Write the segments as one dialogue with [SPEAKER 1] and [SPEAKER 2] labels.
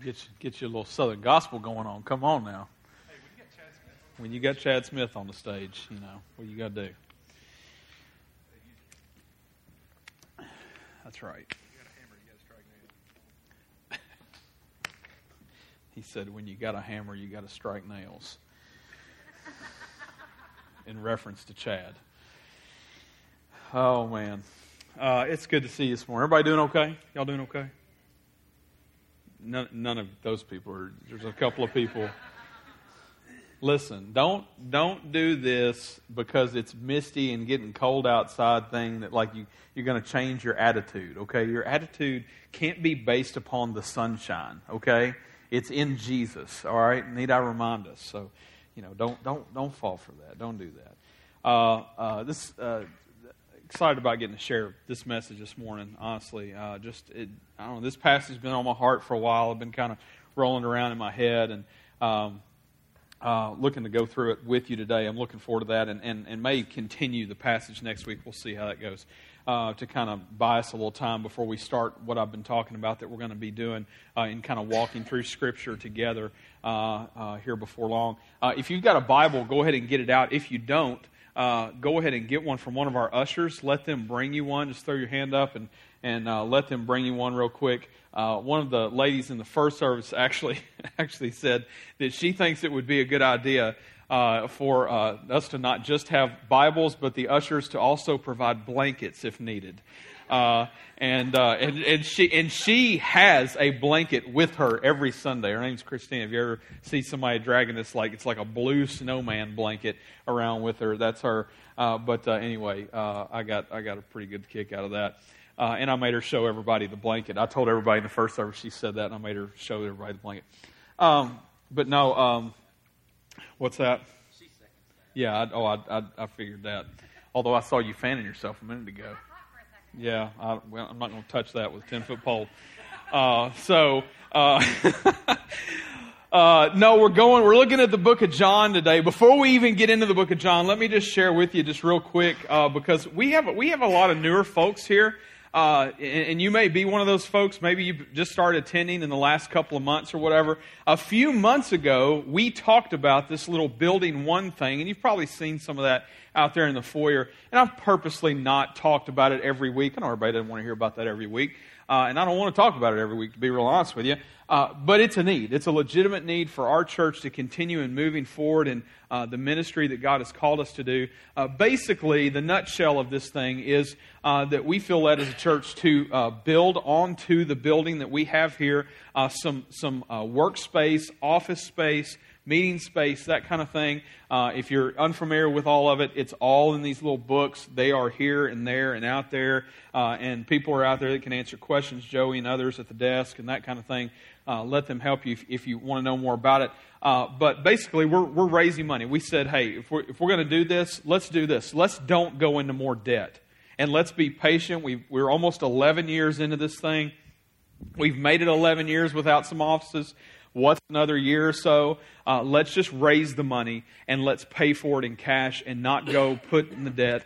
[SPEAKER 1] Get you a little Southern gospel going on. Come on now.
[SPEAKER 2] Hey,
[SPEAKER 1] when you got Chad Smith on the stage, what you got to do. That's right.
[SPEAKER 2] You got a hammer, you got to strike nails.
[SPEAKER 1] He said, when you got a hammer, you got to strike nails. In reference to Chad. Oh, man. It's good to see you this morning. Everybody doing okay? Y'all doing okay? None of those people are. There's a couple of people. Listen, don't do this because it's misty and getting cold outside thing that like you're going to change your attitude, okay? Your attitude can't be based upon the sunshine, okay? It's in Jesus, all right? Need I remind us? So, don't fall for that. Don't do that. Excited about getting to share this message this morning, honestly. I don't know, this passage has been on my heart for a while. I've been kind of rolling around in my head and looking to go through it with you today. I'm looking forward to that and may continue the passage next week. We'll see how that goes. To kind of buy us a little time before we start what I've been talking about that we're going to be doing in kind of walking through Scripture together here before long. If you've got a Bible, go ahead and get it out. If you don't, go ahead and get one from one of our ushers. Let them bring you one. Just throw your hand up and let them bring you one real quick. One of the ladies in the first service actually said that she thinks it would be a good idea for us to not just have Bibles, but the ushers to also provide blankets if needed. And she has a blanket with her every Sunday. Her name's Christine. If you ever see somebody dragging this, it's like a blue snowman blanket around with her, that's her. Anyway, I got a pretty good kick out of that. And I made her show everybody the blanket. I told everybody in the first service she said that, and I made her show everybody the blanket. What's that? Yeah, I figured that. Although I saw you fanning yourself a minute ago. Yeah, I'm not going to touch that with a 10-foot pole. No, we're looking at the book of John today. Before we even get into the book of John, let me just share with you just real quick, because we have a lot of newer folks here. And you may be one of those folks. Maybe you just started attending in the last couple of months or whatever. A few months ago, we talked about this little Building One thing, and you've probably seen some of that out there in the foyer. And I've purposely not talked about it every week. I know everybody doesn't want to hear about that every week. And I don't want to talk about it every week, to be real honest with you. But it's a need. It's a legitimate need for our church to continue in moving forward in the ministry that God has called us to do. Basically, the nutshell of this thing is that we feel led as a church to build onto the building that we have here, some workspace, office space, meeting space, that kind of thing. If you're unfamiliar with all of it, it's all in these little books. They are here and there and out there, and people are out there that can answer questions, Joey and others at the desk and that kind of thing. Let them help you if you want to know more about it. But basically, we're raising money. We said, hey, if we're going to do this, let's do this. Let's don't go into more debt. And let's be patient. We're almost 11 years into this thing. We've made it 11 years without some offices. What's another year or so? Let's just raise the money and let's pay for it in cash and not go putting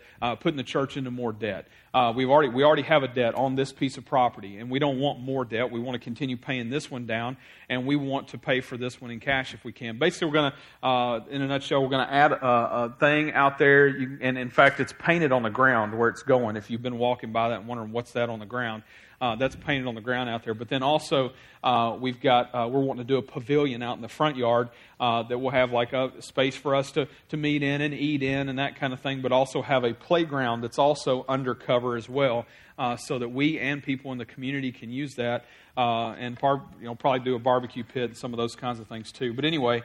[SPEAKER 1] the church into more debt. We already have a debt on this piece of property, and we don't want more debt. We want to continue paying this one down, and we want to pay for this one in cash if we can. Basically, we're going to, in a nutshell, we're going to add a thing out there, and in fact, it's painted on the ground where it's going. If you've been walking by that and wondering what's that on the ground, that's painted on the ground out there. But then also, we're wanting to do a pavilion out in the front yard that will have like a space for us to meet in and eat in and that kind of thing, but also have a playground that's also undercover as well, so that we and people in the community can use that, and probably do a barbecue pit and some of those kinds of things too. But anyway,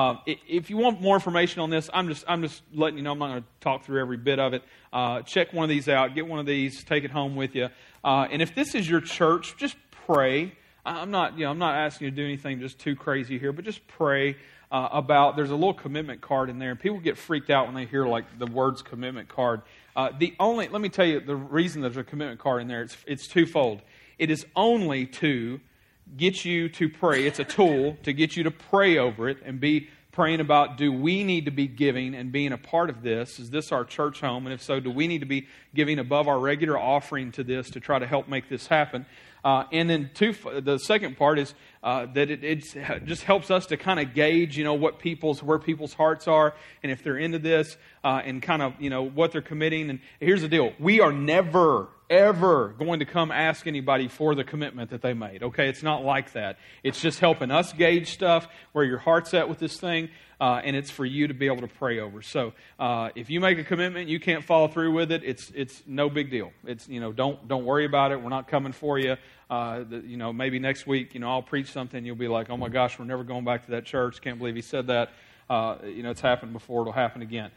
[SPEAKER 1] if you want more information on this, I'm just letting you know. I'm not going to talk through every bit of it. Check one of these out. Get one of these. Take it home with you. And if this is your church, just pray. I'm not asking you to do anything just too crazy here, but just pray about. There's a little commitment card in there, and people get freaked out when they hear like the words commitment card. Let me tell you the reason there's a commitment card in there. It's twofold. It is only to get you to pray. It's a tool to get you to pray over it and be praying about, do we need to be giving and being a part of this? Is this our church home? And if so, do we need to be giving above our regular offering to this to try to help make this happen? And then the second part is that it just helps us to kind of gauge, where people's hearts are, and if they're into this, and kind of, what they're committing. And here's the deal: we are never, ever going to come ask anybody for the commitment that they made. Okay, it's not like that. It's just helping us gauge stuff, where your heart's at with this thing. And it's for you to be able to pray over. So if you make a commitment, you can't follow through with it. It's no big deal. It's don't worry about it. We're not coming for you. Maybe next week I'll preach something. You'll be like, oh my gosh, we're never going back to that church. Can't believe he said that. It's happened before. It'll happen again.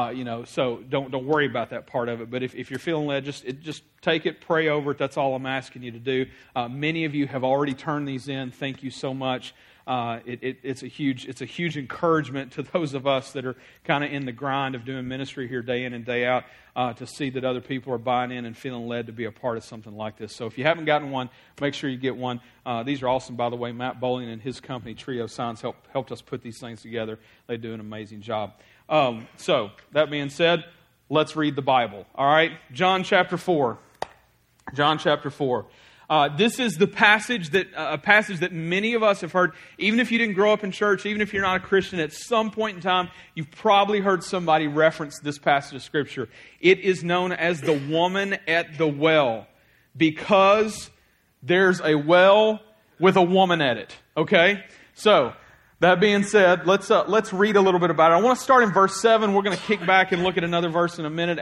[SPEAKER 1] So don't worry about that part of it. But if you're feeling led, just take it, pray over it. That's all I'm asking you to do. Many of you have already turned these in. Thank you so much. It's a huge encouragement to those of us that are kind of in the grind of doing ministry here day in and day out, to see that other people are buying in and feeling led to be a part of something like this. So if you haven't gotten one, make sure you get one. These are awesome, by the way. Matt Bowling and his company, Trio Signs, helped us put these things together. They do an amazing job. So that being said, let's read the Bible. All right, John chapter 4. John chapter 4. This is the passage a passage that many of us have heard. Even if you didn't grow up in church, even if you're not a Christian, at some point in time, you've probably heard somebody reference this passage of Scripture. It is known as the woman at the well, because there's a well with a woman at it. Okay? So, that being said, let's read a little bit about it. I want to start in verse 7. We're going to kick back and look at another verse in a minute,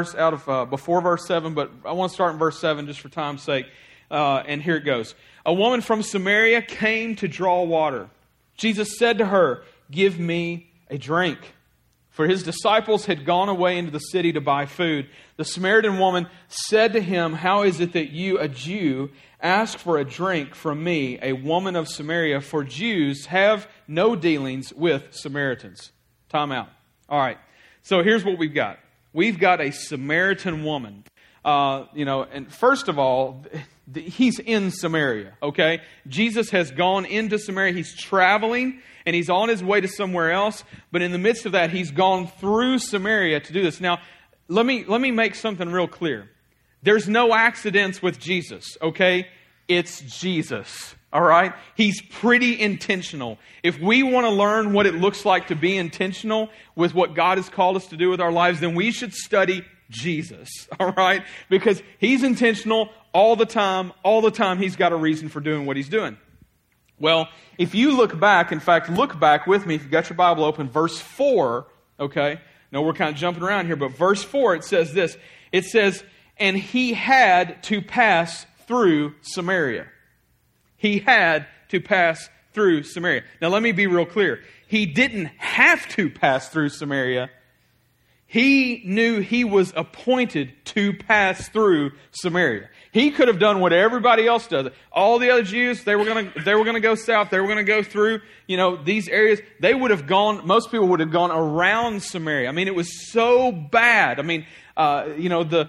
[SPEAKER 1] before verse 7, but I want to start in verse 7 just for time's sake. And here it goes. A woman from Samaria came to draw water. Jesus said to her, "Give me a drink." For his disciples had gone away into the city to buy food. The Samaritan woman said to him, "How is it that you, a Jew, ask for a drink from me, a woman of Samaria? For Jews have no dealings with Samaritans." Time out. All right. So here's what we've got. We've got a Samaritan woman. And first of all, he's in Samaria, okay? Jesus has gone into Samaria. He's traveling, and he's on his way to somewhere else. But in the midst of that, he's gone through Samaria to do this. Now, let me make something real clear. There's no accidents with Jesus, okay? It's Jesus, all right? He's pretty intentional. If we want to learn what it looks like to be intentional with what God has called us to do with our lives, then we should study Jesus, all right? Because he's intentional all the time. All the time he's got a reason for doing what he's doing. Well, if you look back, in fact, look back with me, if you've got your Bible open, verse 4, okay? Now we're kind of jumping around here, but verse 4, it says this. It says, "And he had to pass through Samaria." He had to pass through Samaria. Now let me be real clear. He didn't have to pass through Samaria. He knew he was appointed to pass through Samaria. He could have done what everybody else does. All the other Jews, they were going to go south. They were going to go through, these areas. They would have gone. Most people would have gone around Samaria. I mean, it was so bad. I mean, the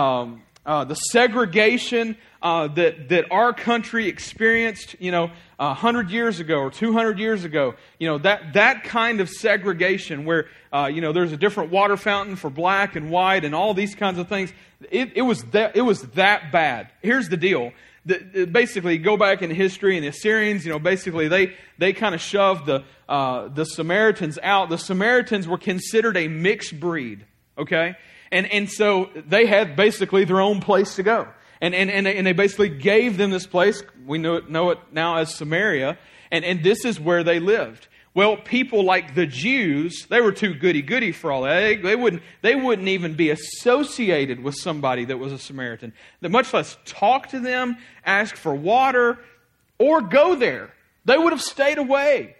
[SPEAKER 1] segregation that our country experienced, 100 years ago or 200 years ago, that kind of segregation where, there's a different water fountain for black and white and all these kinds of things. It was that bad. Here's the deal. Basically, go back in history, and the Assyrians, basically they kind of shoved the Samaritans out. The Samaritans were considered a mixed breed, okay? And so they had basically their own place to go. And they basically gave them this place. We know it now as Samaria. And this is where they lived. Well, people like the Jews, they were too goody-goody for all that. They wouldn't even be associated with somebody that was a Samaritan. They much less talk to them, ask for water, or go there. They would have stayed away.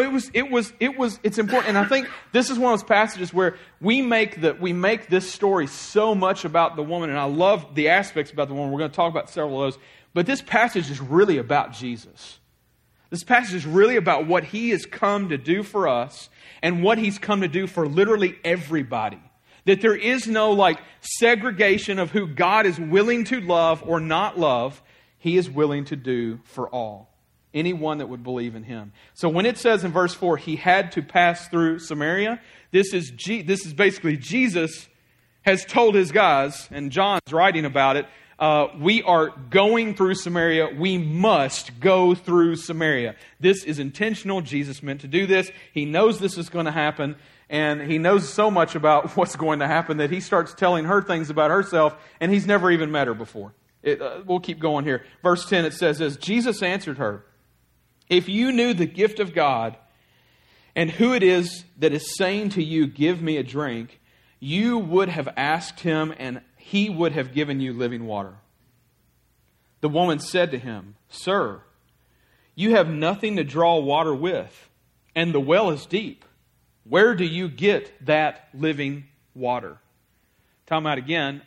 [SPEAKER 1] It's important. And I think this is one of those passages where we make this story so much about the woman, and I love the aspects about the woman. We're going to talk about several of those. But this passage is really about Jesus. This passage is really about what he has come to do for us and what he's come to do for literally everybody. That there is no segregation of who God is willing to love or not love. He is willing to do for all. Anyone that would believe in him. So when it says in verse 4, he had to pass through Samaria, this is basically Jesus has told his guys, and John's writing about it, we are going through Samaria. We must go through Samaria. This is intentional. Jesus meant to do this. He knows this is going to happen. And he knows so much about what's going to happen that he starts telling her things about herself, and he's never even met her before. We'll keep going here. Verse 10, it says this, Jesus answered her, "If you knew the gift of God and who it is that is saying to you, 'Give me a drink,' you would have asked him, and he would have given you living water." The woman said to him, "Sir, you have nothing to draw water with, and the well is deep. Where do you get that living water?" Time out again.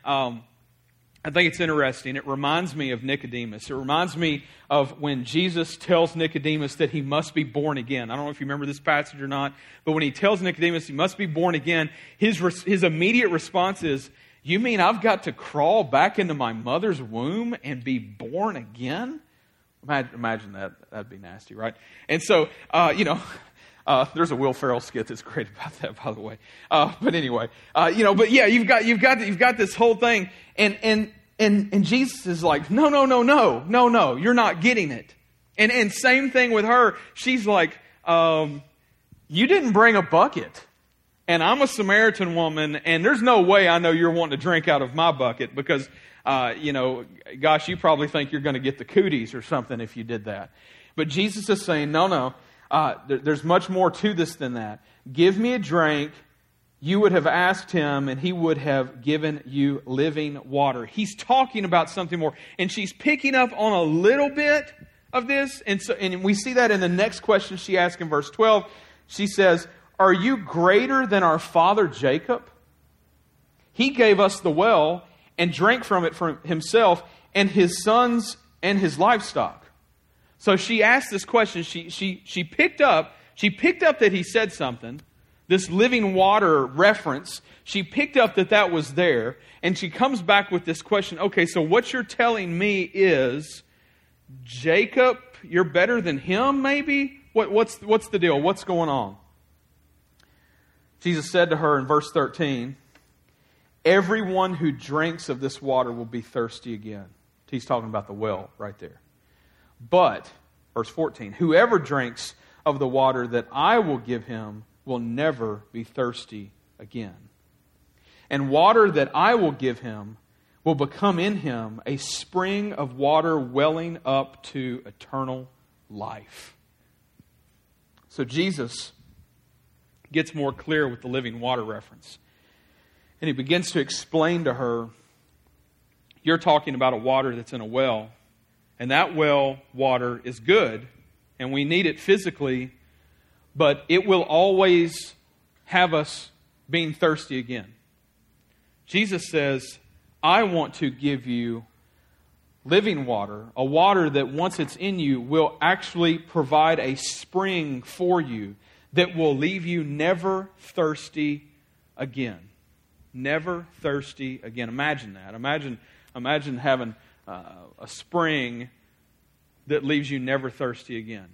[SPEAKER 1] I think it's interesting. It reminds me of Nicodemus. It reminds me of when Jesus tells Nicodemus that he must be born again. I don't know if you remember this passage or not, but when he tells Nicodemus he must be born again, his immediate response is, "You mean I've got to crawl back into my mother's womb and be born again?" Imagine that. That'd be nasty, right? And so, there's a Will Ferrell skit that's great about that, by the way. But anyway, but yeah, you've got this whole thing, and Jesus is like, no, you're not getting it. And same thing with her. She's like, you didn't bring a bucket, and I'm a Samaritan woman, and there's no way I know you're wanting to drink out of my bucket because, gosh, you probably think you're going to get the cooties or something if you did that. But Jesus is saying, no. There's much more to this than that. Give me a drink. You would have asked him, and he would have given you living water. He's talking about something more. And she's picking up on a little bit of this. And we see that in the next question she asks in verse 12. She says, "Are you greater than our father Jacob? He gave us the well and drank from it for himself and his sons and his livestock." So she asked this question. She picked up that he said something, this living water reference. She picked up that was there, and she comes back with this question. Okay, so what you're telling me is, Jacob, you're better than him, maybe? What's the deal? What's going on? Jesus said to her in verse 13, "Everyone who drinks of this water will be thirsty again." He's talking about the well right there. "But," verse 14, "whoever drinks of the water that I will give him will never be thirsty again. And water that I will give him will become in him a spring of water welling up to eternal life." So Jesus gets more clear with the living water reference. And he begins to explain to her, you're talking about a water that's in a well. And that well water is good, and we need it physically, but it will always have us being thirsty again. Jesus says, I want to give you living water, a water that once it's in you will actually provide a spring for you that will leave you never thirsty again. Never thirsty again. Imagine that. Imagine having a spring that leaves you never thirsty again.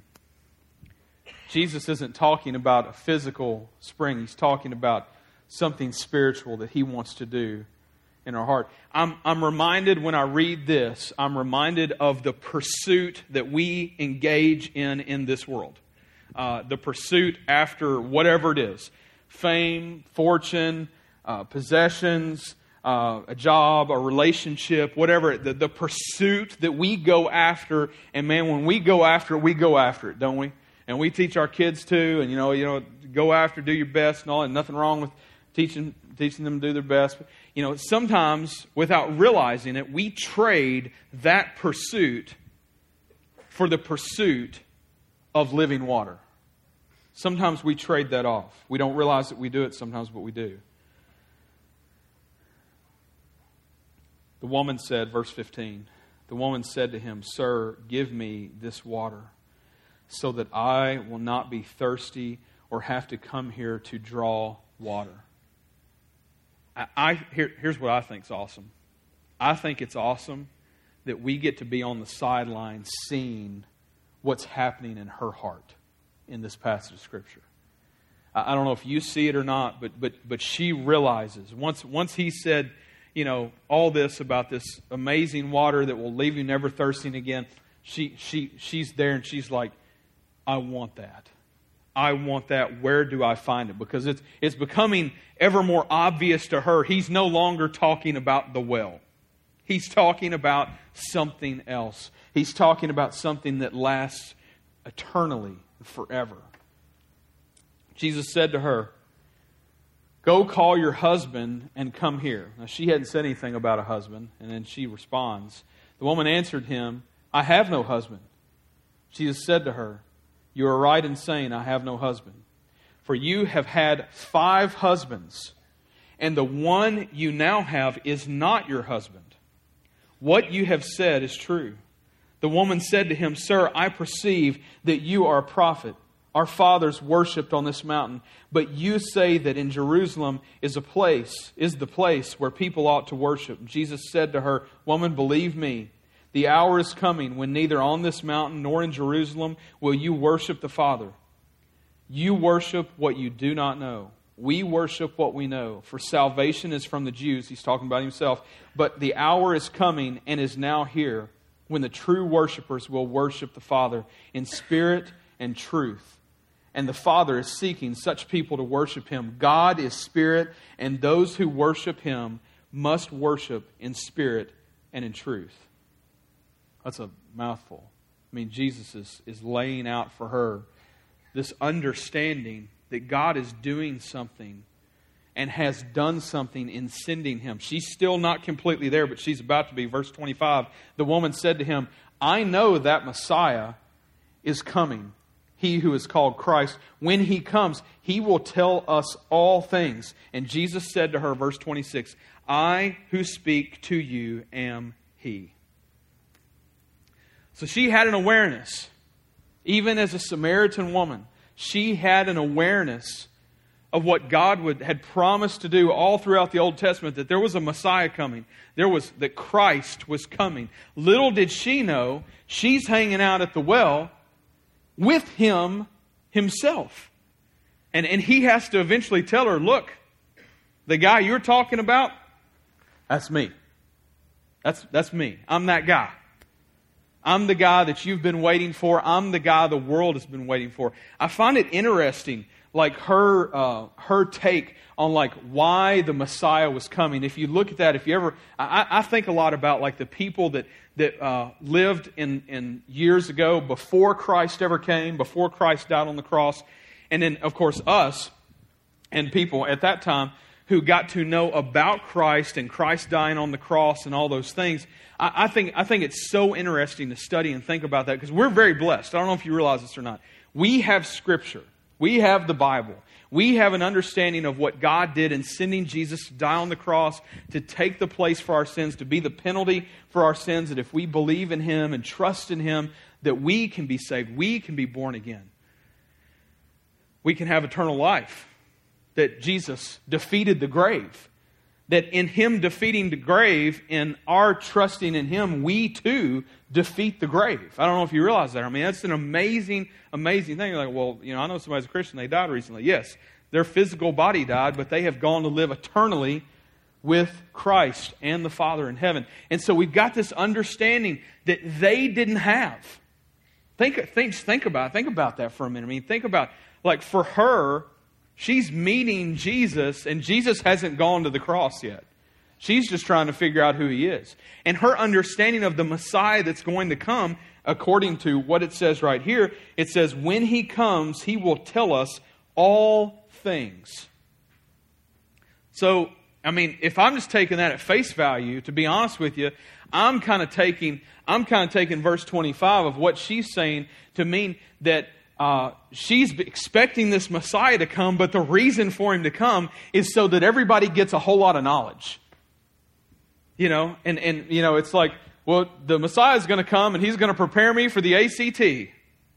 [SPEAKER 1] Jesus isn't talking about a physical spring. He's talking about something spiritual that He wants to do in our heart. I'm reminded when I read this, I'm reminded of the pursuit that we engage in this world. The pursuit after whatever it is. Fame, fortune, possessions, a job, a relationship, whatever. The pursuit that we go after. And man, when we go after it, don't we? And we teach our kids to, and go after, do your best and all, and nothing wrong with teaching them to do their best. But, sometimes without realizing it, we trade that pursuit for the pursuit of living water. Sometimes we trade that off. We don't realize that we do it sometimes, but we do. The woman said, verse 15, the woman said to him, "Sir, give me this water so that I will not be thirsty or have to come here to draw water." Here's what I think is awesome. I think it's awesome that we get to be on the sidelines seeing what's happening in her heart in this passage of Scripture. I don't know if you see it or not, but she realizes once he said, all this about this amazing water that will leave you never thirsting again. She's there and she's like, I want that. I want that. Where do I find it? Because it's becoming ever more obvious to her. He's no longer talking about the well. He's talking about something else. He's talking about something that lasts eternally, forever. Jesus said to her, go call your husband and come here. Now, she hadn't said anything about a husband, and then she responds. The woman answered him, I have no husband. Jesus said to her, you are right in saying, I have no husband. For you have had 5 husbands, and the one you now have is not your husband. What you have said is true. The woman said to him, Sir, I perceive that you are a prophet. Our fathers worshipped on this mountain, but you say that in Jerusalem is the place where people ought to worship. Jesus said to her, Woman, believe me, the hour is coming when neither on this mountain nor in Jerusalem will you worship the Father. You worship what you do not know. We worship what we know, for salvation is from the Jews. He's talking about himself. But the hour is coming and is now here when the true worshipers will worship the Father in spirit and truth. And the Father is seeking such people to worship Him. God is spirit, and those who worship Him must worship in spirit and in truth. That's a mouthful. I mean, Jesus is laying out for her this understanding that God is doing something and has done something in sending Him. She's still not completely there, but she's about to be. Verse 25, the woman said to Him, I know that Messiah is coming, He who is called Christ. When He comes, He will tell us all things. And Jesus said to her, verse 26, I who speak to you am He. So she had an awareness, even as a Samaritan woman, she had an awareness of what God had promised to do all throughout the Old Testament, that there was a Messiah coming. That Christ was coming. Little did she know, she's hanging out at the well with Him Himself. And He has to eventually tell her, look, the guy you're talking about, that's me. That's me. I'm that guy. I'm the guy that you've been waiting for. I'm the guy the world has been waiting for. I find it interesting, like her take on like why the Messiah was coming. If you look at that, I think a lot about like the people that lived in years ago before Christ ever came, before Christ died on the cross, and then of course us and people at that time who got to know about Christ and Christ dying on the cross and all those things. I think it's so interesting to study and think about that because we're very blessed. I don't know if you realize this or not. We have Scripture. We have the Bible. We have an understanding of what God did in sending Jesus to die on the cross, to take the place for our sins, to be the penalty for our sins, that if we believe in Him and trust in Him, that we can be saved. We can be born again. We can have eternal life. That Jesus defeated the grave. That in Him defeating the grave, in our trusting in Him, we too defeat the grave. I don't know if you realize that. I mean, that's an amazing, amazing thing. You're like, well, I know somebody's a Christian, they died recently. Yes, their physical body died, but they have gone to live eternally with Christ and the Father in heaven. And so we've got this understanding that they didn't have. Think about that for a minute. I mean, think about, like, for her, she's meeting Jesus, and Jesus hasn't gone to the cross yet. She's just trying to figure out who He is. And her understanding of the Messiah that's going to come, according to what it says right here, it says, when He comes, He will tell us all things. So, I mean, if I'm just taking that at face value, to be honest with you, I'm kind of taking verse 25 of what she's saying to mean that she's expecting this Messiah to come, but the reason for Him to come is so that everybody gets a whole lot of knowledge. And it's like, well, the Messiah is going to come and He's going to prepare me for the ACT.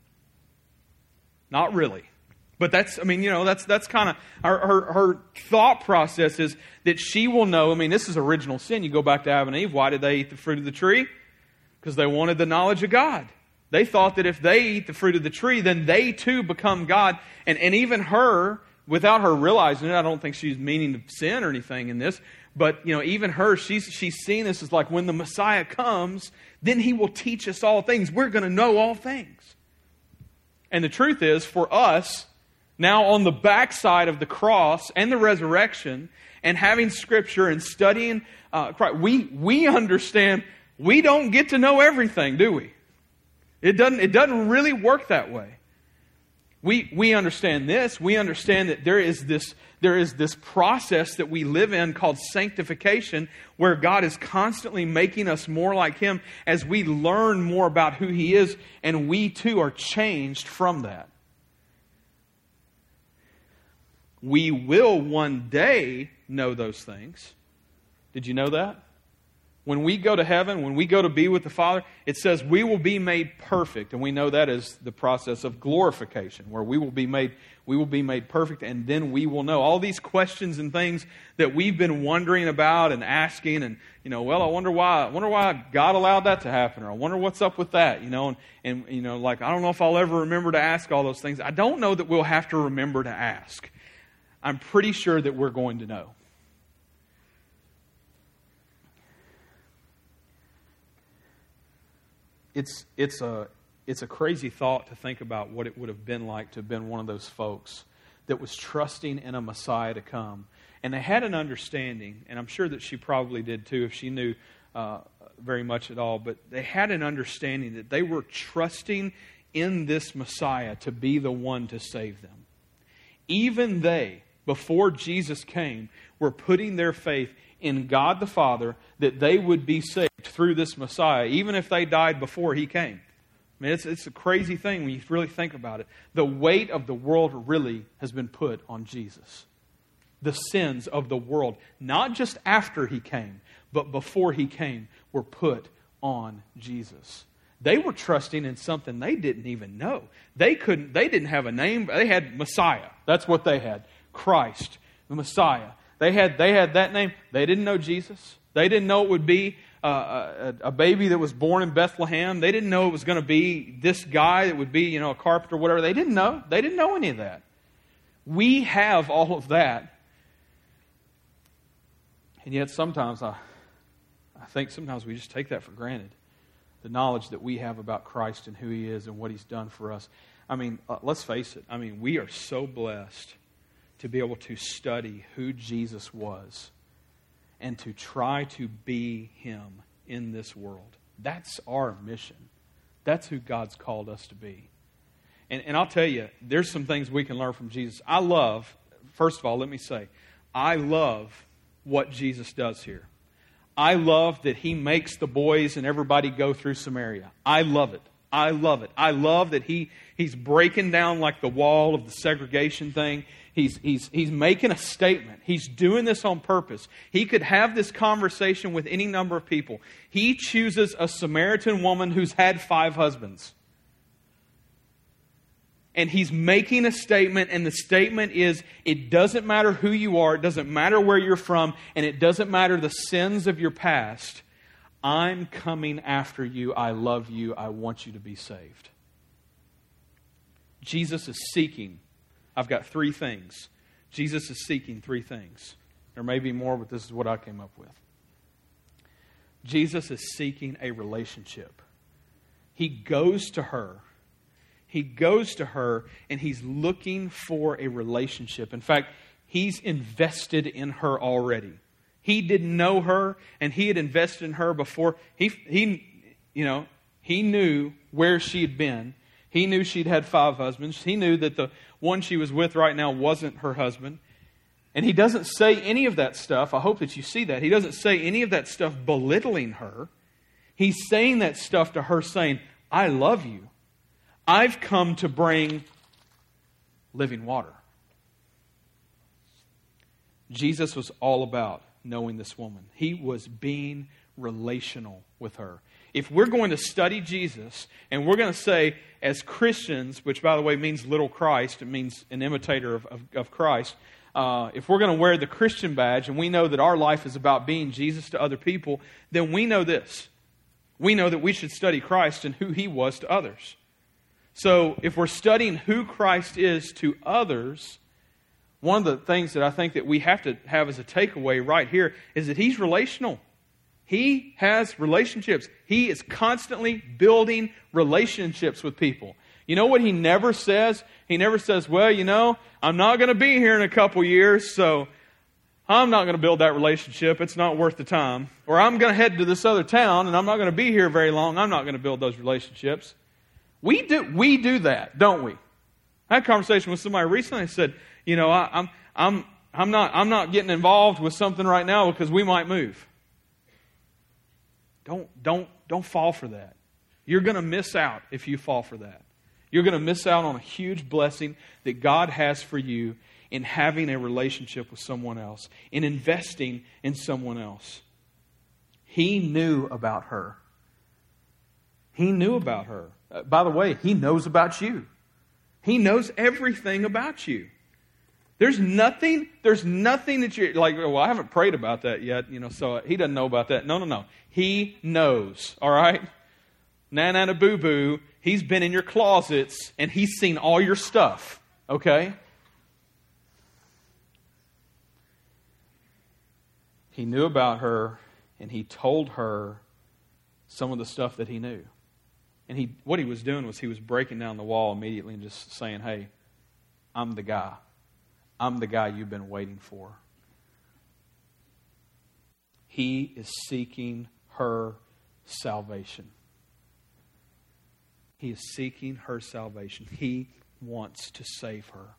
[SPEAKER 1] Not really. But that's kind of her thought process is that she will know. I mean, this is original sin. You go back to Adam and Eve. Why did they eat the fruit of the tree? Because they wanted the knowledge of God. They thought that if they eat the fruit of the tree, then they too become God. And even her without her realizing it, I don't think she's meaning to sin or anything in this, but even her, she's seeing this as like when the Messiah comes, then He will teach us all things. We're going to know all things. And the truth is, for us, now on the backside of the cross and the resurrection, and having Scripture and studying Christ, we understand we don't get to know everything, do we? It doesn't really work that way. We understand this. We understand that there is this process that we live in called sanctification, where God is constantly making us more like Him as we learn more about who He is, and we too are changed from that. We will one day know those things. Did you know that? When we go to heaven, when we go to be with the Father, it says we will be made perfect. And we know that is the process of glorification, where we will be made perfect, and then we will know. All these questions and things that we've been wondering about and asking, and I wonder why God allowed that to happen, or I wonder what's up with that, and I don't know if I'll ever remember to ask all those things. I don't know that we'll have to remember to ask. I'm pretty sure that we're going to know. It's a crazy thought to think about what it would have been like to have been one of those folks that was trusting in a Messiah to come. And they had an understanding, and I'm sure that she probably did too if she knew very much at all, but they had an understanding that they were trusting in this Messiah to be the one to save them. Even they, before Jesus came, were putting their faith in God the Father, that they would be saved through this Messiah, even if they died before He came. I mean, it's a crazy thing when you really think about it. The weight of the world really has been put on Jesus. The sins of the world, not just after He came, but before He came, were put on Jesus. They were trusting in something they didn't even know. They didn't have a name. They had Messiah. That's what they had. Christ, the Messiah. They had that name. They didn't know Jesus. They didn't know it would be a baby that was born in Bethlehem. They didn't know it was going to be this guy that would be, a carpenter or whatever. They didn't know. They didn't know any of that. We have all of that. And yet sometimes I think sometimes we just take that for granted. The knowledge that we have about Christ and who He is and what He's done for us. I mean, let's face it. I mean, we are so blessed to be able to study who Jesus was and to try to be Him in this world. That's our mission. That's who God's called us to be. And I'll tell you, there's some things we can learn from Jesus. First of all, let me say, I love what Jesus does here. I love that He makes the boys and everybody go through Samaria. I love it. I love it. I love that He's breaking down like the wall of the segregation thing. He's making a statement. He's doing this on purpose. He could have this conversation with any number of people. He chooses a Samaritan woman who's had 5 husbands. And He's making a statement, and the statement is, it doesn't matter who you are, it doesn't matter where you're from, and it doesn't matter the sins of your past. I'm coming after you. I love you. I want you to be saved. Jesus is seeking. I've got 3 things. Jesus is seeking 3 things. There may be more, but this is what I came up with. Jesus is seeking a relationship. He goes to her. He goes to her and He's looking for a relationship. In fact, He's invested in her already. He didn't know her, and He had invested in her before. He knew where she had been. He knew she'd had 5 husbands. He knew that the one she was with right now wasn't her husband. And He doesn't say any of that stuff. I hope that you see that. He doesn't say any of that stuff belittling her. He's saying that stuff to her, saying, I love you. I've come to bring living water. Jesus was all about knowing this woman. He was being relational with her. If we're going to study Jesus, and we're going to say, as Christians, which by the way means little Christ, it means an imitator of Christ, if we're going to wear the Christian badge, and we know that our life is about being Jesus to other people, then we know this. We know that we should study Christ and who He was to others. So if we're studying who Christ is to others, One of the things that I think that we have to have as a takeaway right here is that He's relational. He has relationships. He is constantly building relationships with people. You know what He never says? He never says, well, I'm not going to be here in a couple years, so I'm not going to build that relationship. It's not worth the time. Or I'm going to head to this other town, and I'm not going to be here very long. I'm not going to build those relationships. We do that, don't we? I had a conversation with somebody recently. I said, I'm not getting involved with something right now because we might move. Don't fall for that. You're going to miss out if you fall for that. You're going to miss out on a huge blessing that God has for you in having a relationship with someone else, in investing in someone else. He knew about her. He knew about her. By the way, He knows about you. He knows everything about you. There's nothing that you're like, well, I haven't prayed about that yet, so He doesn't know about that. No. He knows, all right? Na boo boo. He's been in your closets and He's seen all your stuff, okay? He knew about her and He told her some of the stuff that He knew. And what He was doing was He was breaking down the wall immediately and just saying, hey, I'm the guy. I'm the guy you've been waiting for. He is seeking her salvation. He is seeking her salvation. He wants to save her.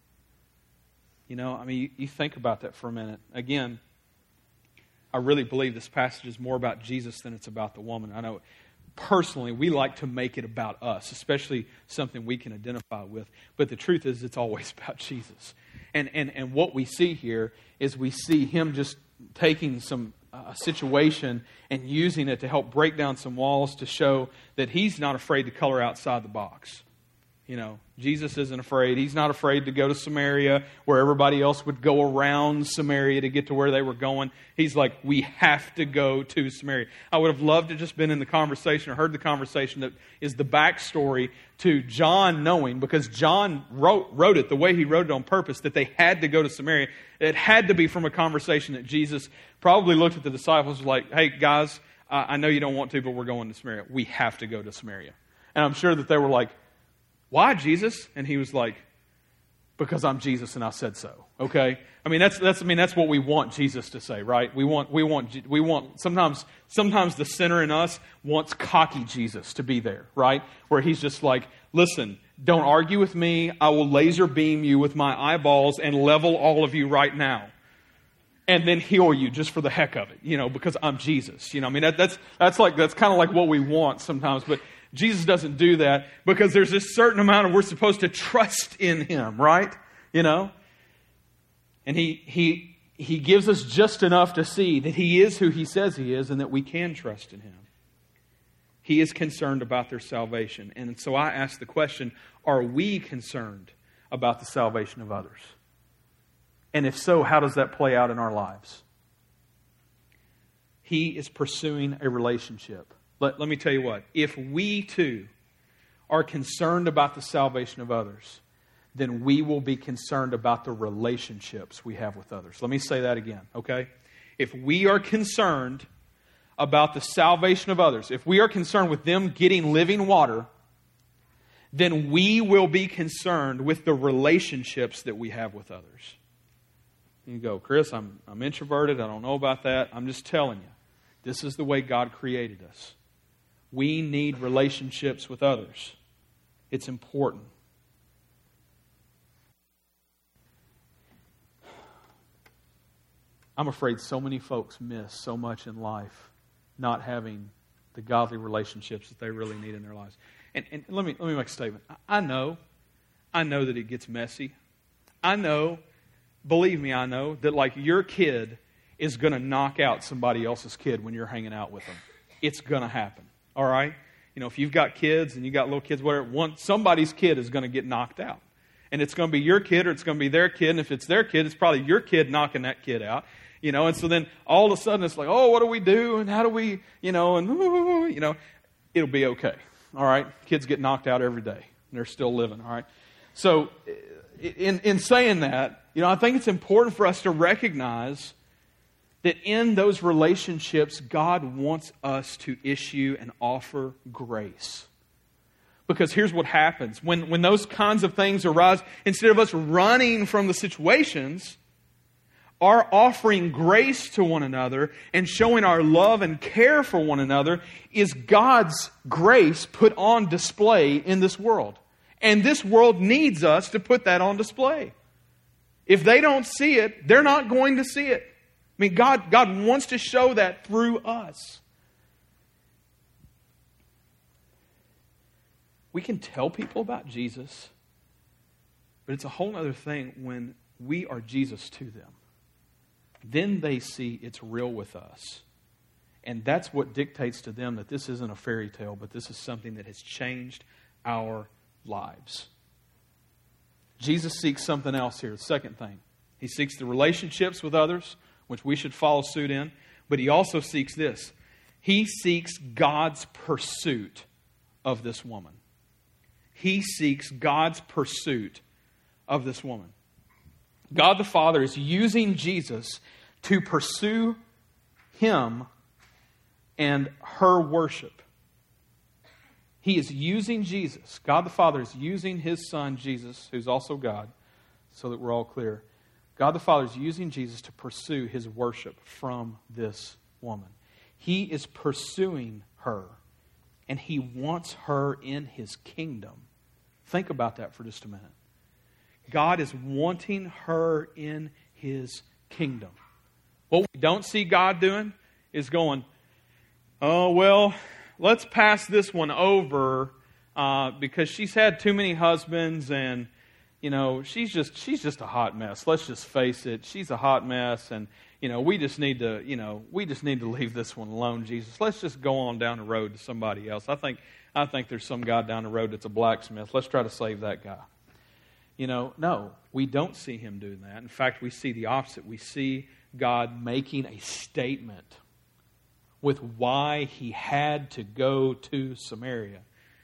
[SPEAKER 1] You think about that for a minute. Again, I really believe this passage is more about Jesus than it's about the woman. I know personally we like to make it about us, especially something we can identify with. But the truth is it's always about Jesus. And what we see here is we see Him just taking a situation and using it to help break down some walls to show that He's not afraid to color outside the box. Jesus isn't afraid. He's not afraid to go to Samaria where everybody else would go around Samaria to get to where they were going. He's like, we have to go to Samaria. I would have loved to just been in the conversation or heard the conversation that is the backstory to John knowing, because John wrote it the way he wrote it on purpose, that they had to go to Samaria. It had to be from a conversation that Jesus probably looked at the disciples like, hey, guys, I know you don't want to, but we're going to Samaria. We have to go to Samaria. And I'm sure that they were like, why, Jesus? And He was like, because I'm Jesus and I said so. Okay? That's what we want Jesus to say, right? We want sometimes the sinner in us wants cocky Jesus to be there, right? Where He's just like, listen, don't argue with me. I will laser beam you with my eyeballs and level all of you right now. And then heal you just for the heck of it, because I'm Jesus. That's kind of like what we want sometimes, but Jesus doesn't do that because there's this certain amount of we're supposed to trust in Him, right? And He gives us just enough to see that He is who He says He is and that we can trust in Him. He is concerned about their salvation. And so I ask the question, are we concerned about the salvation of others? And if so, how does that play out in our lives? He is pursuing a relationship. Let me tell you what, if we too are concerned about the salvation of others, then we will be concerned about the relationships we have with others. Let me say that again, okay? If we are concerned about the salvation of others, if we are concerned with them getting living water, then we will be concerned with the relationships that we have with others. You go, Chris, I'm introverted, I don't know about that. I'm just telling you, this is the way God created us. We need relationships with others. It's important. I'm afraid so many folks miss so much in life not having the godly relationships that they really need in their lives. And let me make a statement. I know that it gets messy. Believe me, I know that like your kid is going to knock out somebody else's kid when you're hanging out with them. It's going to happen. All right? If you've got kids and you got little kids, whatever, somebody's kid is going to get knocked out. And it's going to be your kid or it's going to be their kid. And if it's their kid, it's probably your kid knocking that kid out. And so then all of a sudden it's like, oh, what do we do? And how do we, it'll be okay. All right? Kids get knocked out every day. And they're still living. All right? So in saying that, I think it's important for us to recognize that in those relationships, God wants us to issue and offer grace. Because here's what happens. When those kinds of things arise, instead of us running from the situations, our offering grace to one another and showing our love and care for one another is God's grace put on display in this world. And this world needs us to put that on display. If they don't see it, they're not going to see it. I mean, God wants to show that through us. We can tell people about Jesus, but it's a whole other thing when we are Jesus to them. Then they see it's real with us. And that's what dictates to them that this isn't a fairy tale, but this is something that has changed our lives. Jesus seeks something else here. The second thing. He seeks the relationships with others, which we should follow suit in. But he also seeks this. He seeks God's pursuit of this woman. He seeks God's pursuit of this woman. God the Father is using Jesus to pursue Him and her worship. He is using Jesus. God the Father is using His Son, Jesus, who's also God, so that we're all clear. God the Father is using Jesus to pursue His worship from this woman. He is pursuing her, and He wants her in His kingdom. Think about that for just a minute. God is wanting her in His kingdom. What we don't see God doing is going, oh, well, let's pass this one over because she's had too many husbands and, she's just a hot mess. Let's just face it. She's a hot mess and, we just need to leave this one alone, Jesus. Let's just go on down the road to somebody else. I think there's some guy down the road that's a blacksmith. Let's try to save that guy. No, we don't see Him doing that. In fact, we see the opposite. We see God making a statement with why He had to go to Samaria.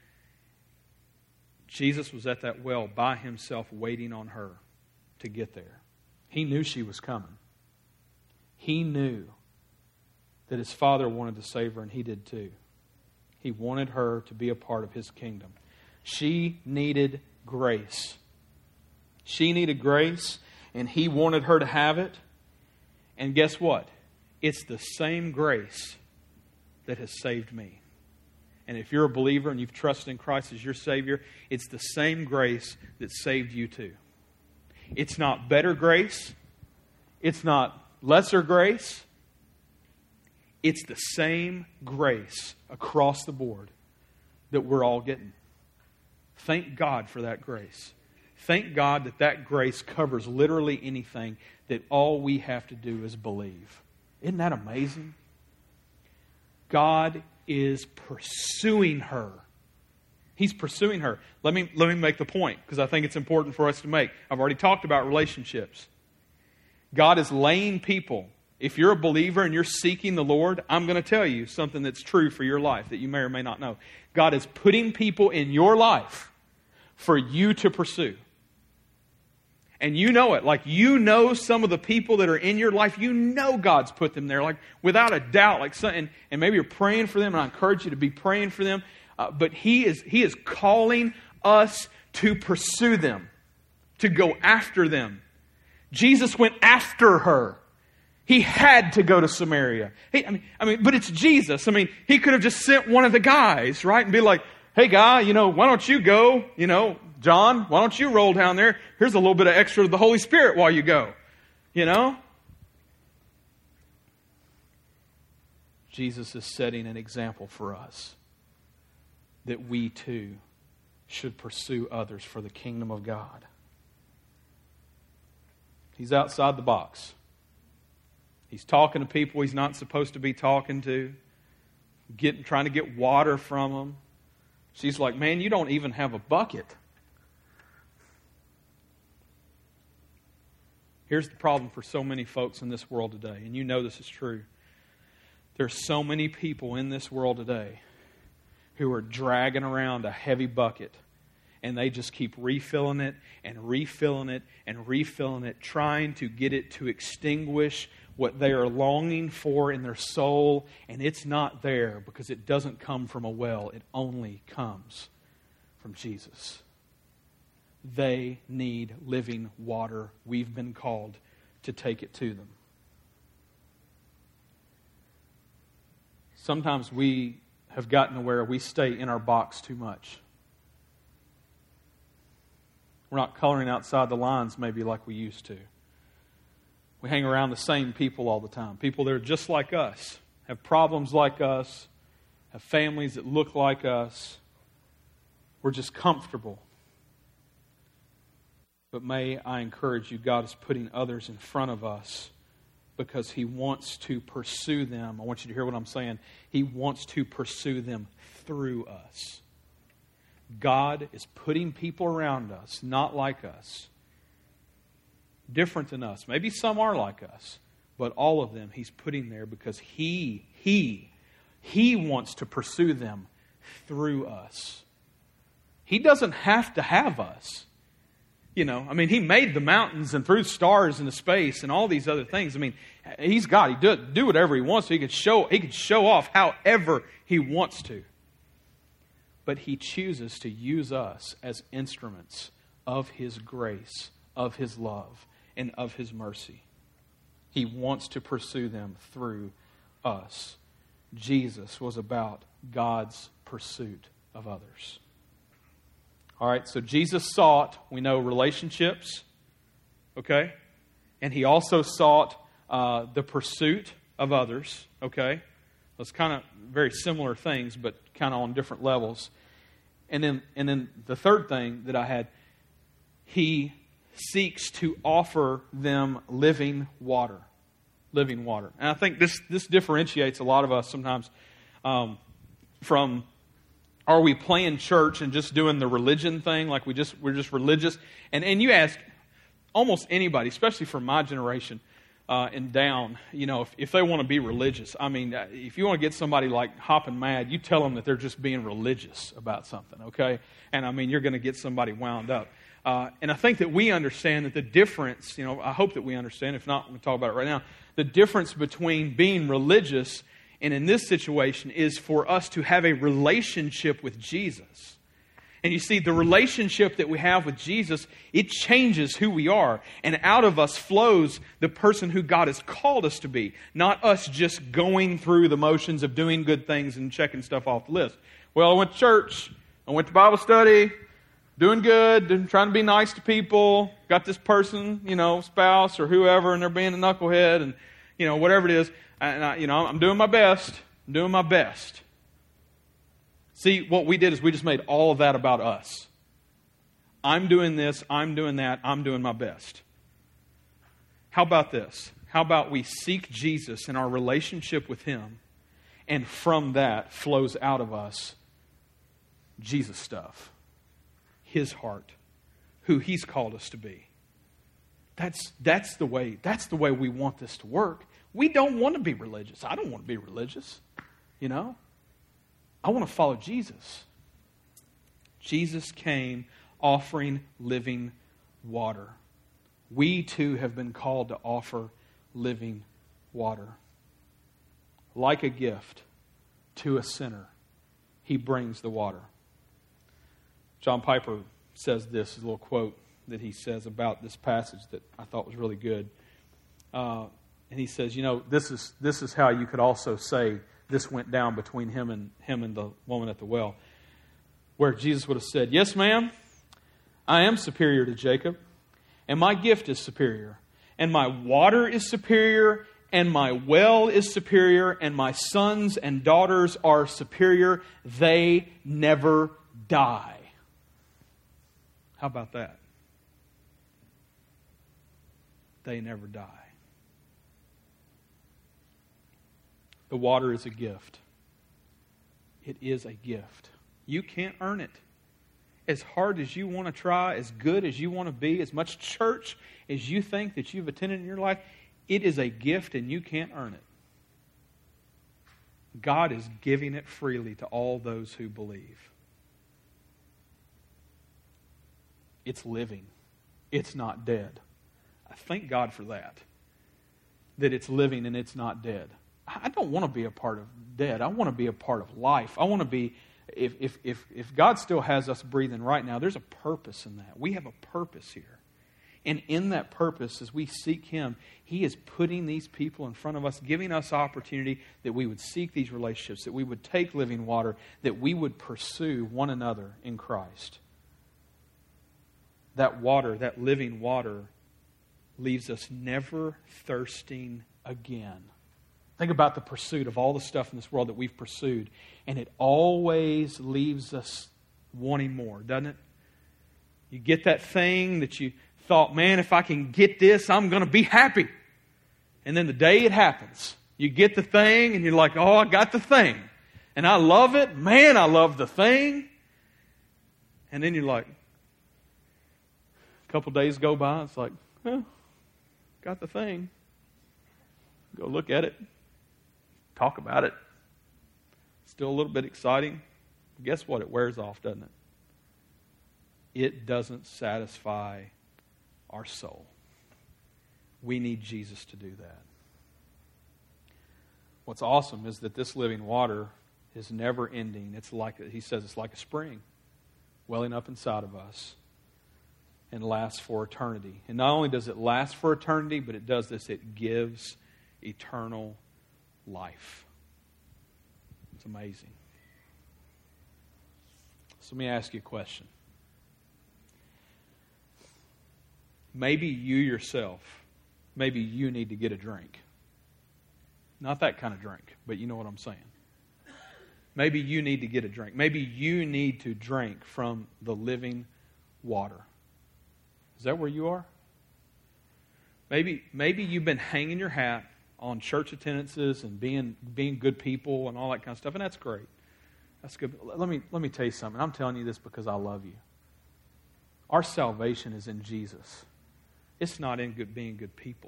[SPEAKER 1] Jesus was at that well by Himself waiting on her to get there. He knew she was coming. He knew that His Father wanted to save her, and He did too. He wanted her to be a part of His kingdom. She needed grace. She needed grace, and He wanted her to have it. And guess what? It's the same grace that has saved me. And if you're a believer and you've trusted in Christ as your Savior, it's the same grace that saved you too. It's not better grace. It's not lesser grace. It's the same grace across the board that we're all getting. Thank God for that grace. Thank God that grace covers literally anything, that all we have to do is believe. Isn't that amazing? God is pursuing her. He's pursuing her. Let me make the point, because I think it's important for us to make. I've already talked about relationships. God is laying people. If you're a believer and you're seeking the Lord, I'm going to tell you something that's true for your life that you may or may not know. God is putting people in your life for you to pursue. And you know it. Like, you know some of the people that are in your life. You know God's put them there. Like, without a doubt. And maybe you're praying for them. And I encourage you to be praying for them. But He is calling us to pursue them. To go after them. Jesus went after her. He had to go to Samaria. But it's Jesus. He could have just sent one of the guys, right? And be like, hey, guy, why don't you go? John, why don't you roll down there? Here's a little bit of extra of the Holy Spirit while you go. Jesus is setting an example for us that we too should pursue others for the kingdom of God. He's outside the box. He's talking to people He's not supposed to be talking to, trying to get water from them. She's like, man, you don't even have a bucket. Here's the problem for so many folks in this world today, and you know this is true. There's so many people in this world today who are dragging around a heavy bucket and they just keep refilling it and refilling it and refilling it, trying to get it to extinguish what they are longing for in their soul, and it's not there because it doesn't come from a well. It only comes from Jesus. They need living water. We've been called to take it to them. Sometimes we have gotten to where we stay in our box too much. We're not coloring outside the lines maybe like we used to. We hang around the same people all the time. People that are just like us, have problems like us, have families that look like us. We're just comfortable. But may I encourage you, God is putting others in front of us because He wants to pursue them. I want you to hear what I'm saying. He wants to pursue them through us. God is putting people around us, not like us, different than us. Maybe some are like us, but all of them He's putting there because He wants to pursue them through us. He doesn't have to have us. You know, I mean, He made the mountains and threw stars into space and all these other things. I mean, He's God. He do whatever He wants to. He could show off however He wants to. But He chooses to use us as instruments of His grace, of His love, and of His mercy. He wants to pursue them through us. Jesus was about God's pursuit of others. All right, so Jesus sought, we know, relationships, okay? And He also sought the pursuit of others, okay? Those kind of very similar things, but kind of on different levels. And then the third thing that I had, He seeks to offer them living water. Living water. And I think this differentiates a lot of us sometimes from, are we playing church and just doing the religion thing, like we're just religious? And you ask almost anybody, especially from my generation and down, you know, if they want to be religious. I mean, if you want to get somebody like hopping mad, you tell them that they're just being religious about something, okay? And I mean, you're going to get somebody wound up. And I think that we understand that the difference, you know, I hope that we understand, if not, we'll talk about it right now, the difference between being religious and in this situation is for us to have a relationship with Jesus. And you see, the relationship that we have with Jesus, it changes who we are. And out of us flows the person who God has called us to be. Not us just going through the motions of doing good things and checking stuff off the list. Well, I went to church, I went to Bible study, doing good, trying to be nice to people, got this person, you know, spouse or whoever, and they're being a knucklehead, and, you know, whatever it is. And I'm doing my best. I'm doing my best. See, what we did is we just made all of that about us. I'm doing this, I'm doing that, I'm doing my best. How about this? How about we seek Jesus in our relationship with Him, and from that flows out of us Jesus stuff. His heart, who He's called us to be. That's the way we want this to work. We don't want to be religious. I don't want to be religious. You know? I want to follow Jesus. Jesus came offering living water. We too have been called to offer living water. Like a gift to a sinner, He brings the water. John Piper says this, a little quote that he says about this passage that I thought was really good. And he says, you know, this is how you could also say this went down between him and the woman at the well, where Jesus would have said, yes, ma'am, I am superior to Jacob, and my gift is superior, and my water is superior, and my well is superior, and my sons and daughters are superior. They never die. How about that? They never die. The water is a gift. It is a gift. You can't earn it. As hard as you want to try, as good as you want to be, as much church as you think that you've attended in your life, it is a gift and you can't earn it. God is giving it freely to all those who believe. it's living. It's not dead. I thank God for that. That it's living and it's not dead. I don't want to be a part of dead. I want to be a part of life. I want to be, if God still has us breathing right now, there's a purpose in that. We have a purpose here. And in that purpose, as we seek Him, He is putting these people in front of us, giving us opportunity that we would seek these relationships, that we would take living water, that we would pursue one another in Christ. That water, that living water, leaves us never thirsting again. Think about the pursuit of all the stuff in this world that we've pursued, and it always leaves us wanting more, doesn't it? You get that thing that you thought, man, if I can get this, I'm going to be happy. And then the day it happens, you get the thing and you're like, oh, I got the thing. And I love it. Man, I love the thing. And then you're like, a couple days go by, it's like, well, got the thing. Go look at it. Talk about it. Still a little bit exciting. Guess what? It wears off, doesn't it? It doesn't satisfy our soul. We need Jesus to do that. What's awesome is that this living water is never ending. It's like, he says, it's like a spring welling up inside of us and lasts for eternity. And not only does it last for eternity, but it does this, it gives eternal life. It's amazing. So let me ask you a question. Maybe you yourself, maybe you need to get a drink. Not that kind of drink, but you know what I'm saying. Maybe you need to get a drink. Maybe you need to drink from the living water. Is that where you are? Maybe you've been hanging your hat on church attendances and being good people and all that kind of stuff, and that's great. That's good. Let me tell you something. I'm telling you this because I love you. Our salvation is in Jesus. It's not in being good people.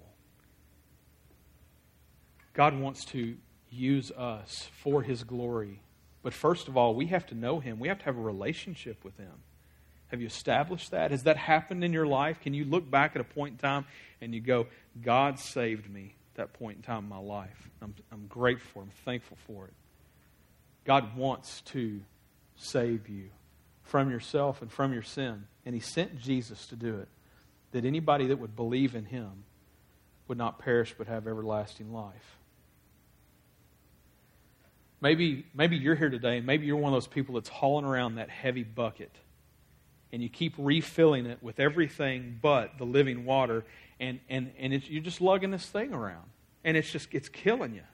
[SPEAKER 1] God wants to use us for His glory. But first of all, we have to know Him. We have to have a relationship with Him. Have you established that? Has that happened in your life? Can you look back at a point in time and you go, God saved me at that point in time in my life. I'm grateful. I'm thankful for it. God wants to save you from yourself and from your sin. And He sent Jesus to do it. That anybody that would believe in Him would not perish but have everlasting life. Maybe you're here today and maybe you're one of those people that's hauling around that heavy bucket and you keep refilling it with everything but the living water and you're just lugging this thing around and it's killing you.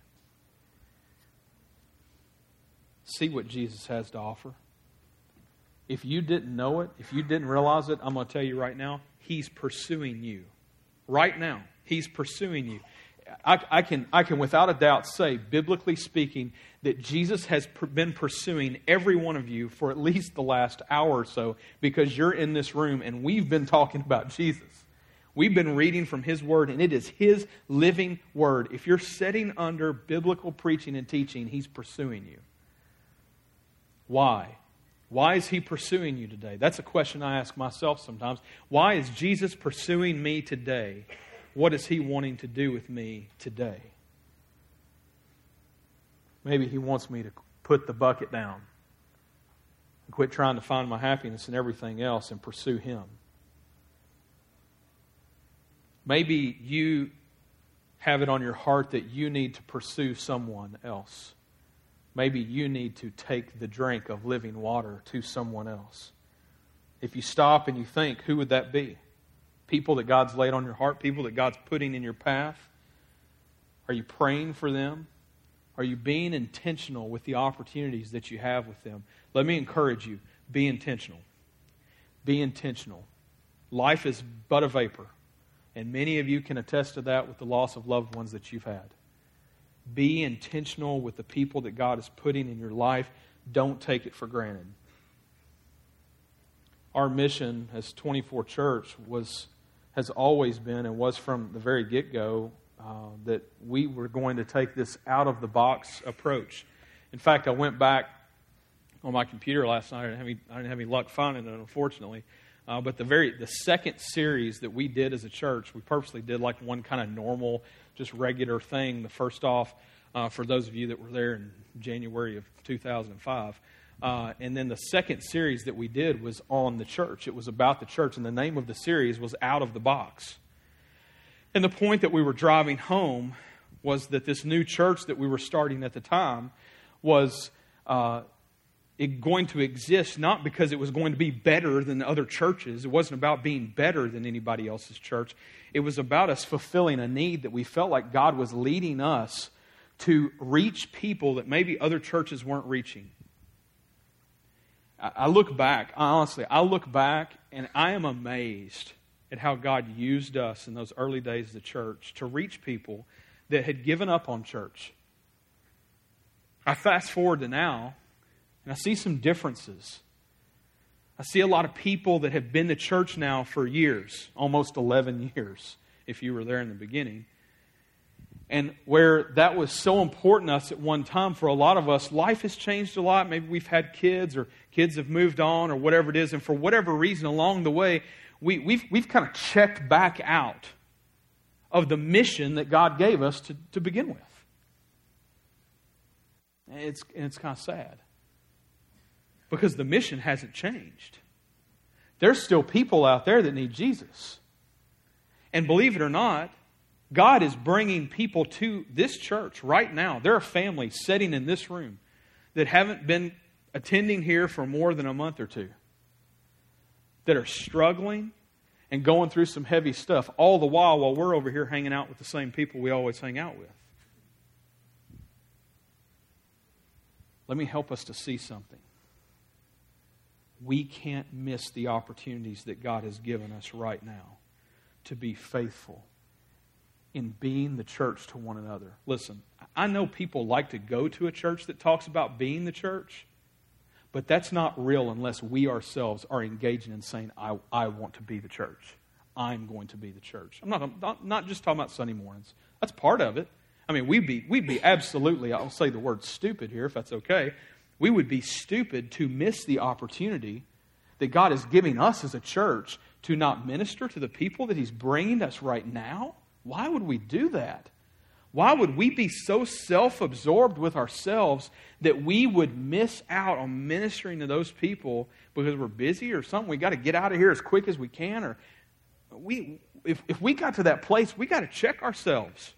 [SPEAKER 1] See what Jesus has to offer. If you didn't know it, if you didn't realize it, I'm going to tell you right now, He's pursuing you. Right now, He's pursuing you. I can without a doubt say, biblically speaking, that Jesus has been pursuing every one of you for at least the last hour or so because you're in this room and we've been talking about Jesus. We've been reading from His Word and it is His living Word. If you're sitting under biblical preaching and teaching, He's pursuing you. Why? Why is He pursuing you today? That's a question I ask myself sometimes. Why is Jesus pursuing me today? What is He wanting to do with me today? Maybe He wants me to put the bucket down and quit trying to find my happiness in everything else and pursue Him. Maybe you have it on your heart that you need to pursue someone else. Maybe you need to take the drink of living water to someone else. If you stop and you think, who would that be? People that God's laid on your heart, people that God's putting in your path. Are you praying for them? Are you being intentional with the opportunities that you have with them? Let me encourage you, be intentional. Be intentional. Life is but a vapor. And many of you can attest to that with the loss of loved ones that you've had. Be intentional with the people that God is putting in your life. Don't take it for granted. Our mission as 24 Church has always been and was from the very get-go that we were going to take this out-of-the-box approach. In fact, I went back on my computer last night. I didn't have any luck finding it, unfortunately. But the second series that we did as a church, we purposely did like one kind of normal, just regular thing. The first off, for those of you that were there in January of 2005. And then the second series that we did was on the church. It was about the church, and the name of the series was Out of the Box. And the point that we were driving home was that this new church that we were starting at the time was going to exist not because it was going to be better than other churches. It wasn't about being better than anybody else's church. It was about us fulfilling a need that we felt like God was leading us to reach people that maybe other churches weren't reaching. I look back and I am amazed at how God used us in those early days of the church to reach people that had given up on church. I fast forward to now, and I see some differences. I see a lot of people that have been to church now for years, almost 11 years, if you were there in the beginning. And where that was so important to us at one time, for a lot of us, life has changed a lot. Maybe we've had kids, or kids have moved on, or whatever it is. And for whatever reason along the way, we've kind of checked back out of the mission that God gave us to begin with. And it's kind of sad. Because the mission hasn't changed. There's still people out there that need Jesus. And believe it or not, God is bringing people to this church right now. There are families sitting in this room that haven't been attending here for more than a month or two, that are struggling and going through some heavy stuff, all the while we're over here hanging out with the same people we always hang out with. Let me help us to see something. We can't miss the opportunities that God has given us right now to be faithful in being the church to one another. Listen, I know people like to go to a church that talks about being the church, but that's not real unless we ourselves are engaging in saying, I want to be the church. I'm going to be the church. I'm not just talking about Sunday mornings. That's part of it. I mean, we'd be absolutely, I'll say the word stupid here if that's okay. We would be stupid to miss the opportunity that God is giving us as a church to not minister to the people that He's bringing to us right now. Why would we do that? Why would we be so self-absorbed with ourselves that we would miss out on ministering to those people because we're busy or something? We got to get out of here as quick as we can. Or if we got to that place, we got to check ourselves.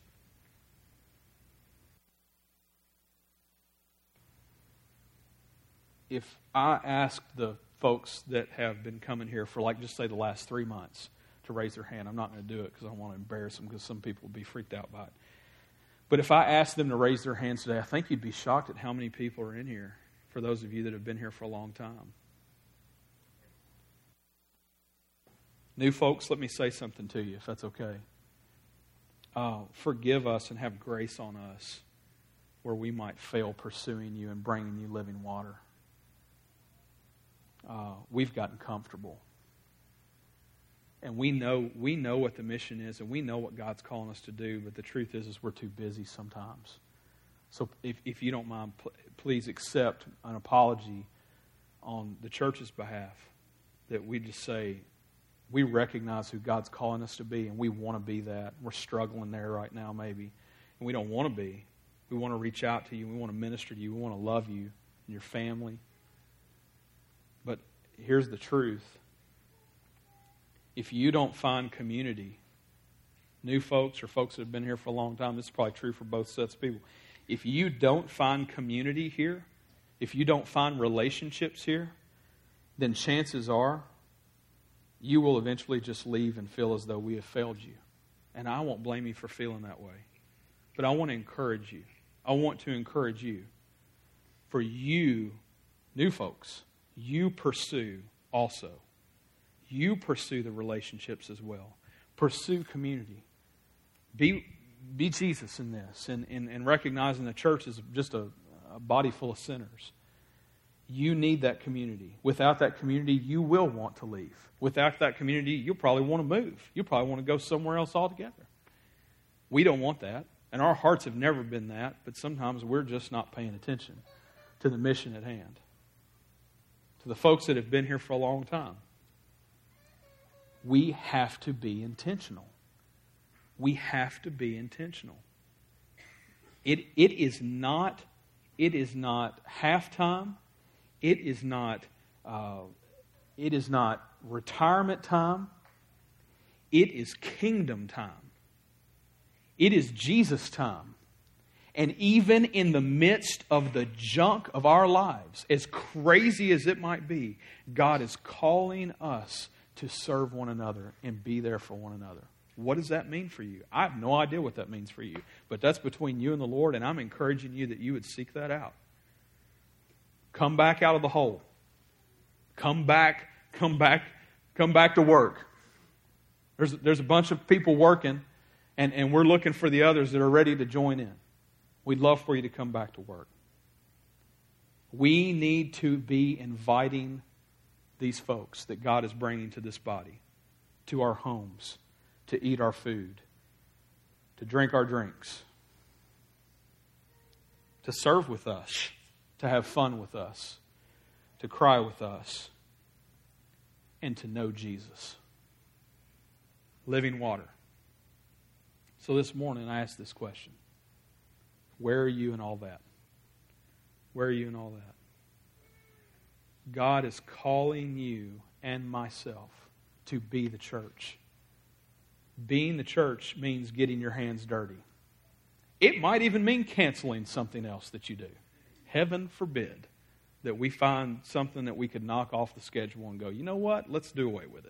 [SPEAKER 1] If I asked the folks that have been coming here for just say the last 3 months to raise their hand, I'm not going to do it because I don't want to embarrass them because some people will be freaked out by it. But if I asked them to raise their hands today, I think you'd be shocked at how many people are in here, for those of you that have been here for a long time. New folks, let me say something to you, if that's okay. Forgive us and have grace on us where we might fail pursuing you and bringing you living water. We've gotten comfortable. And we know what the mission is, and we know what God's calling us to do, but the truth is we're too busy sometimes. So if you don't mind, please accept an apology on the church's behalf, that we just say, we recognize who God's calling us to be, and we want to be that. We're struggling there right now, maybe. And we don't want to be. We want to reach out to you. We want to minister to you. We want to love you and your family. But here's the truth. If you don't find community, new folks or folks that have been here for a long time, this is probably true for both sets of people. If you don't find community here, if you don't find relationships here, then chances are you will eventually just leave and feel as though we have failed you. And I won't blame you for feeling that way. But I want to encourage you. I want to encourage you. For you, new folks, you pursue also. You pursue the relationships as well. Pursue community. Be Jesus in this, and recognizing the church is just a body full of sinners. You need that community. Without that community, you will want to leave. Without that community, you'll probably want to move. You'll probably want to go somewhere else altogether. We don't want that, and our hearts have never been that, but sometimes we're just not paying attention to the mission at hand. To the folks that have been here for a long time. we have to be intentional. We have to be intentional. It is not halftime. It is not retirement time. It is kingdom time. It is Jesus time. And even in the midst of the junk of our lives, as crazy as it might be, God is calling us to serve one another and be there for one another. What does that mean for you? I have no idea what that means for you. But that's between you and the Lord, and I'm encouraging you that you would seek that out. Come back out of the hole. Come back to work. There's a bunch of people working, and we're looking for the others that are ready to join in. We'd love for you to come back to work. We need to be inviting these folks that God is bringing to this body, to our homes, to eat our food, to drink our drinks, to serve with us, to have fun with us, to cry with us, and to know Jesus. Living water. So this morning I asked this question. Where are you in all that? Where are you in all that? God is calling you and myself to be the church. Being the church means getting your hands dirty. It might even mean canceling something else that you do. Heaven forbid that we find something that we could knock off the schedule and go, you know what? Let's do away with it.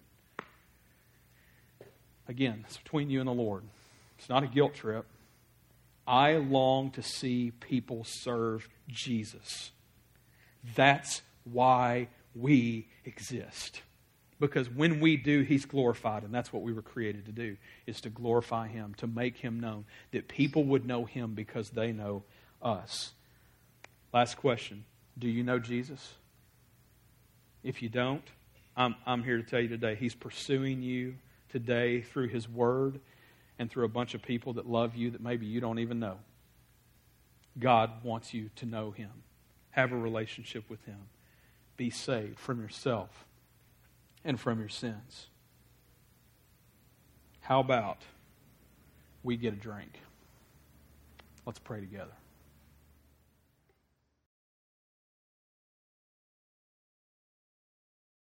[SPEAKER 1] Again, it's between you and the Lord. It's not a guilt trip. I long to see people serve Jesus. That's why we exist. Because when we do, He's glorified, and that's what we were created to do, is to glorify Him, to make Him known, that people would know Him because they know us. Last question. Do you know Jesus? If you don't, I'm here to tell you today, He's pursuing you today through His Word and through a bunch of people that love you that maybe you don't even know. God wants you to know Him. Have a relationship with Him. Be saved from yourself and from your sins. How about we get a drink? Let's pray together.